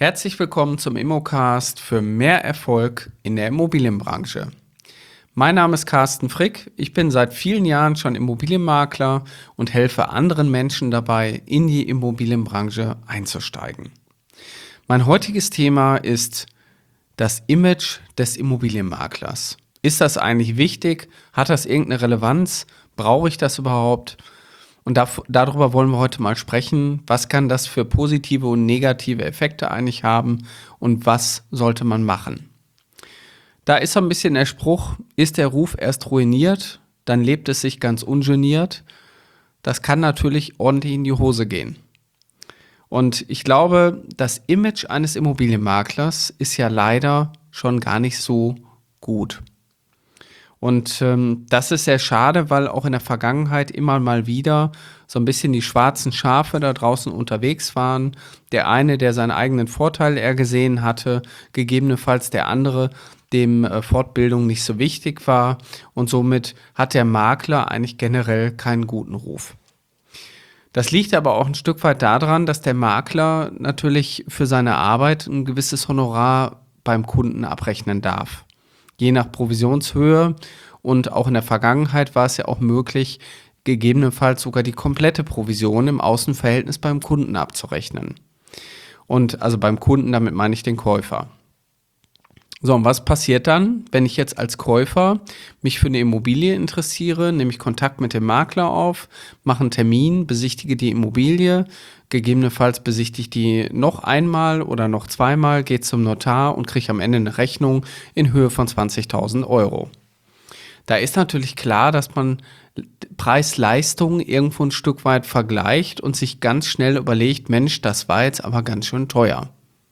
Herzlich willkommen zum Immocast für mehr Erfolg in der Immobilienbranche. Mein Name ist Carsten Frick, ich bin seit vielen Jahren schon Immobilienmakler und helfe anderen Menschen dabei, in die Immobilienbranche einzusteigen. Mein heutiges Thema ist das Image des Immobilienmaklers. Ist das eigentlich wichtig? Hat das irgendeine Relevanz? Brauche ich das überhaupt? Und darüber wollen wir heute mal sprechen. Was kann das für positive und negative Effekte eigentlich haben und was sollte man machen? Da ist so ein bisschen der Spruch, ist der Ruf erst ruiniert, dann lebt es sich ganz ungeniert. Das kann natürlich ordentlich in die Hose gehen. Und ich glaube, das Image eines Immobilienmaklers ist ja leider schon gar nicht so gut. Und das ist sehr schade, weil auch in der Vergangenheit immer mal wieder so ein bisschen die schwarzen Schafe da draußen unterwegs waren. Der eine, der seinen eigenen Vorteil eher gesehen hatte, gegebenenfalls der andere, dem Fortbildung nicht so wichtig war. Und somit hat der Makler eigentlich generell keinen guten Ruf. Das liegt aber auch ein Stück weit daran, dass der Makler natürlich für seine Arbeit ein gewisses Honorar beim Kunden abrechnen darf. Je nach Provisionshöhe und auch in der Vergangenheit war es ja auch möglich, gegebenenfalls sogar die komplette Provision im Außenverhältnis beim Kunden abzurechnen. Und also beim Kunden, damit meine ich den Käufer. So, und was passiert dann, wenn ich jetzt als Käufer mich für eine Immobilie interessiere, nehme ich Kontakt mit dem Makler auf, mache einen Termin, besichtige die Immobilie, gegebenenfalls besichtige ich die noch einmal oder noch zweimal, gehe zum Notar und kriege am Ende eine Rechnung in Höhe von 20.000 Euro. Da ist natürlich klar, dass man Preis-Leistung irgendwo ein Stück weit vergleicht und sich ganz schnell überlegt, Mensch, das war jetzt aber ganz schön teuer.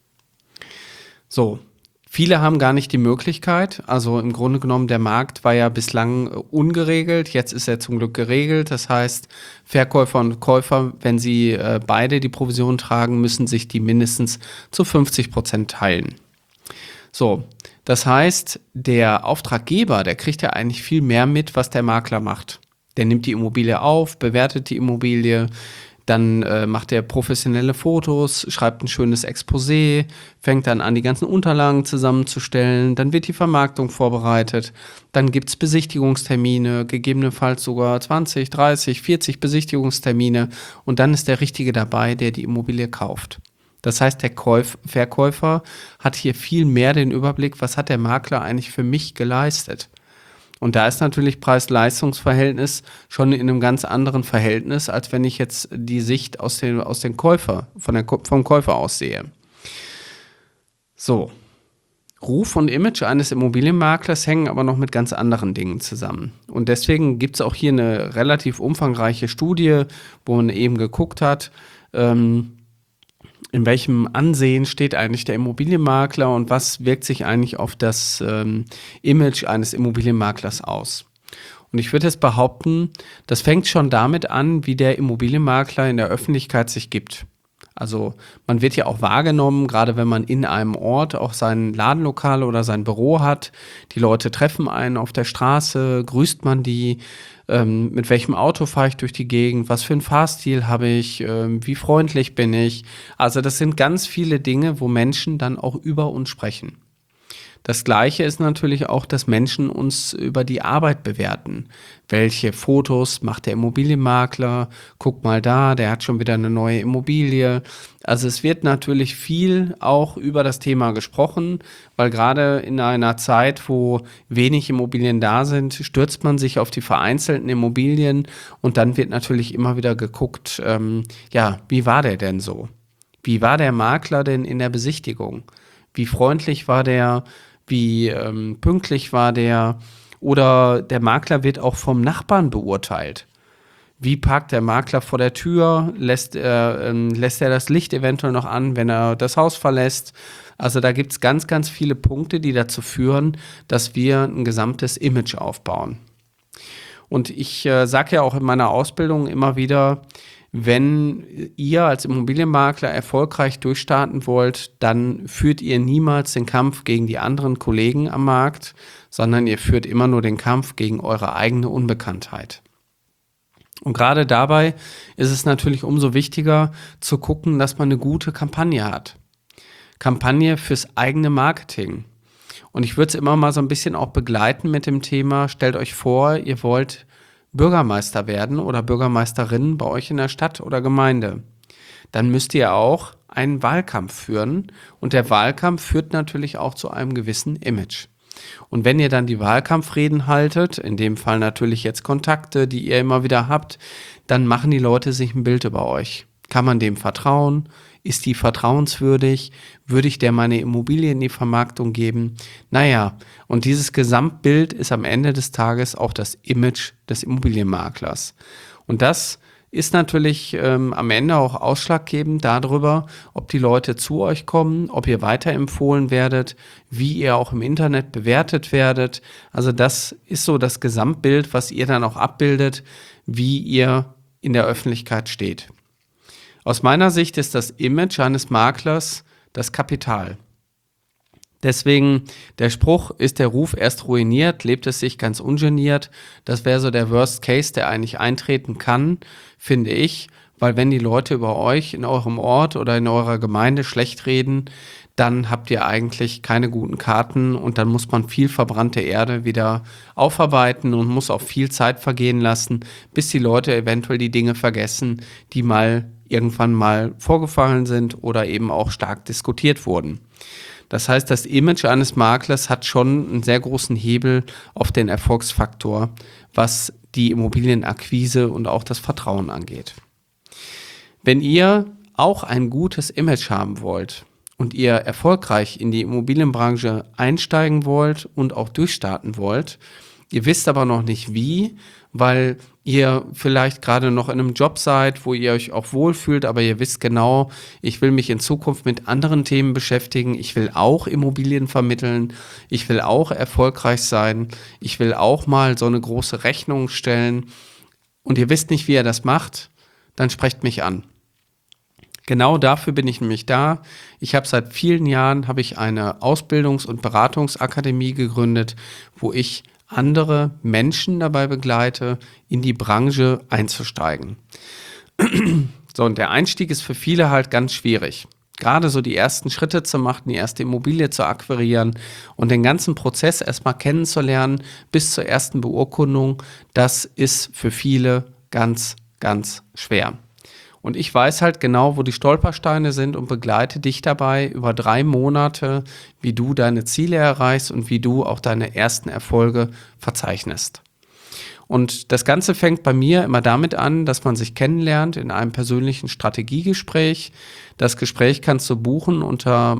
So. Viele haben gar nicht die Möglichkeit, also im Grunde genommen, der Markt war ja bislang ungeregelt, jetzt ist er zum Glück geregelt. Das heißt, Verkäufer und Käufer, wenn sie beide die Provision tragen, müssen sich die mindestens zu 50% teilen. So, das heißt, der Auftraggeber, der kriegt ja eigentlich viel mehr mit, was der Makler macht. Der nimmt die Immobilie auf, bewertet die Immobilie, dann macht er professionelle Fotos, schreibt ein schönes Exposé, fängt dann an, die ganzen Unterlagen zusammenzustellen, dann wird die Vermarktung vorbereitet, dann gibt's Besichtigungstermine, gegebenenfalls sogar 20, 30, 40 Besichtigungstermine und dann ist der Richtige dabei, der die Immobilie kauft. Das heißt, der Verkäufer hat hier viel mehr den Überblick, was hat der Makler eigentlich für mich geleistet. Und da ist natürlich Preis-Leistungs-Verhältnis schon in einem ganz anderen Verhältnis, als wenn ich jetzt die Sicht vom Käufer aus sehe. So. Ruf und Image eines Immobilienmaklers hängen aber noch mit ganz anderen Dingen zusammen. Und deswegen gibt es auch hier eine relativ umfangreiche Studie, wo man eben geguckt hat, in welchem Ansehen steht eigentlich der Immobilienmakler und was wirkt sich eigentlich auf das Image eines Immobilienmaklers aus. Und ich würde jetzt behaupten, das fängt schon damit an, wie der Immobilienmakler in der Öffentlichkeit sich gibt. Also man wird ja auch wahrgenommen, gerade wenn man in einem Ort auch sein Ladenlokal oder sein Büro hat. Die Leute treffen einen auf der Straße, grüßt man die, mit welchem Auto fahre ich durch die Gegend, was für einen Fahrstil habe ich, wie freundlich bin ich. Also das sind ganz viele Dinge, wo Menschen dann auch über uns sprechen. Das Gleiche ist natürlich auch, dass Menschen uns über die Arbeit bewerten. Welche Fotos macht der Immobilienmakler? Guck mal da, der hat schon wieder eine neue Immobilie. Also es wird natürlich viel auch über das Thema gesprochen, weil gerade in einer Zeit, wo wenig Immobilien da sind, stürzt man sich auf die vereinzelten Immobilien und dann wird natürlich immer wieder geguckt, wie war der denn so? Wie war der Makler denn in der Besichtigung? Wie freundlich war der? Wie pünktlich war der? Oder der Makler wird auch vom Nachbarn beurteilt. Wie parkt der Makler vor der Tür? Lässt er das Licht eventuell noch an, wenn er das Haus verlässt? Also da gibt es ganz, ganz viele Punkte, die dazu führen, dass wir ein gesamtes Image aufbauen. Und ich sage ja auch in meiner Ausbildung immer wieder, wenn ihr als Immobilienmakler erfolgreich durchstarten wollt, dann führt ihr niemals den Kampf gegen die anderen Kollegen am Markt, sondern ihr führt immer nur den Kampf gegen eure eigene Unbekanntheit. Und gerade dabei ist es natürlich umso wichtiger zu gucken, dass man eine gute Kampagne hat. Kampagne fürs eigene Marketing. Und ich würde es immer mal so ein bisschen auch begleiten mit dem Thema, stellt euch vor, ihr wollt Bürgermeister werden oder Bürgermeisterin bei euch in der Stadt oder Gemeinde. Dann müsst ihr auch einen Wahlkampf führen und der Wahlkampf führt natürlich auch zu einem gewissen Image. Und wenn ihr dann die Wahlkampfreden haltet, in dem Fall natürlich jetzt Kontakte, die ihr immer wieder habt, dann machen die Leute sich ein Bild über euch. Kann man dem vertrauen? Ist die vertrauenswürdig? Würde ich der meine Immobilie in die Vermarktung geben? Naja, und dieses Gesamtbild ist am Ende des Tages auch das Image des Immobilienmaklers. Und das ist natürlich am Ende auch ausschlaggebend darüber, ob die Leute zu euch kommen, ob ihr weiterempfohlen werdet, wie ihr auch im Internet bewertet werdet. Also das ist so das Gesamtbild, was ihr dann auch abbildet, wie ihr in der Öffentlichkeit steht. Aus meiner Sicht ist das Image eines Maklers das Kapital. Deswegen der Spruch, ist der Ruf erst ruiniert, lebt es sich ganz ungeniert. Das wäre so der Worst Case, der eigentlich eintreten kann, finde ich. Weil wenn die Leute über euch in eurem Ort oder in eurer Gemeinde schlecht reden, dann habt ihr eigentlich keine guten Karten und dann muss man viel verbrannte Erde wieder aufarbeiten und muss auch viel Zeit vergehen lassen, bis die Leute eventuell die Dinge vergessen, die mal irgendwann mal vorgefallen sind oder eben auch stark diskutiert wurden. Das heißt, das Image eines Maklers hat schon einen sehr großen Hebel auf den Erfolgsfaktor, was die Immobilienakquise und auch das Vertrauen angeht. Wenn ihr auch ein gutes Image haben wollt und ihr erfolgreich in die Immobilienbranche einsteigen wollt und auch durchstarten wollt, ihr wisst aber noch nicht wie, weil ihr vielleicht gerade noch in einem Job seid, wo ihr euch auch wohlfühlt, aber ihr wisst genau, ich will mich in Zukunft mit anderen Themen beschäftigen, ich will auch Immobilien vermitteln, ich will auch erfolgreich sein, ich will auch mal so eine große Rechnung stellen und ihr wisst nicht, wie ihr das macht, dann sprecht mich an. Genau dafür bin ich nämlich da. Ich habe seit vielen Jahren eine Ausbildungs- und Beratungsakademie gegründet, wo ich andere Menschen dabei begleite, in die Branche einzusteigen. So, und der Einstieg ist für viele halt ganz schwierig. Gerade so die ersten Schritte zu machen, die erste Immobilie zu akquirieren und den ganzen Prozess erstmal kennenzulernen bis zur ersten Beurkundung, das ist für viele ganz, ganz schwer. Und ich weiß halt genau, wo die Stolpersteine sind und begleite dich dabei über 3 Monate, wie du deine Ziele erreichst und wie du auch deine ersten Erfolge verzeichnest. Und das Ganze fängt bei mir immer damit an, dass man sich kennenlernt in einem persönlichen Strategiegespräch. Das Gespräch kannst du buchen unter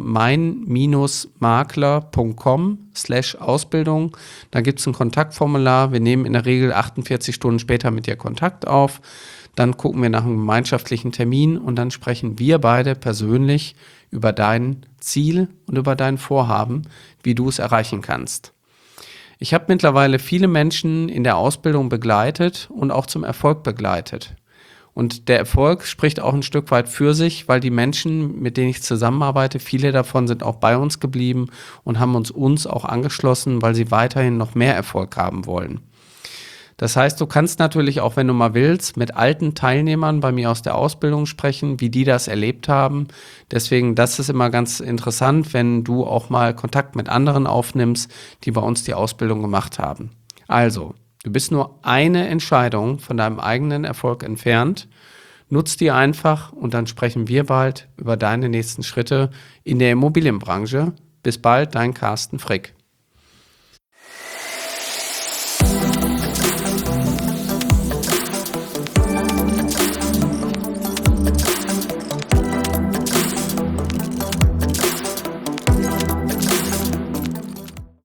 mein-makler.com/Ausbildung. Da gibt es ein Kontaktformular. Wir nehmen in der Regel 48 Stunden später mit dir Kontakt auf. Dann gucken wir nach einem gemeinschaftlichen Termin und dann sprechen wir beide persönlich über dein Ziel und über dein Vorhaben, wie du es erreichen kannst. Ich habe mittlerweile viele Menschen in der Ausbildung begleitet und auch zum Erfolg begleitet. Und der Erfolg spricht auch ein Stück weit für sich, weil die Menschen, mit denen ich zusammenarbeite, viele davon sind auch bei uns geblieben und haben uns auch angeschlossen, weil sie weiterhin noch mehr Erfolg haben wollen. Das heißt, du kannst natürlich auch, wenn du mal willst, mit alten Teilnehmern bei mir aus der Ausbildung sprechen, wie die das erlebt haben. Deswegen, das ist immer ganz interessant, wenn du auch mal Kontakt mit anderen aufnimmst, die bei uns die Ausbildung gemacht haben. Also, du bist nur eine Entscheidung von deinem eigenen Erfolg entfernt. Nutz die einfach und dann sprechen wir bald über deine nächsten Schritte in der Immobilienbranche. Bis bald, dein Carsten Frick.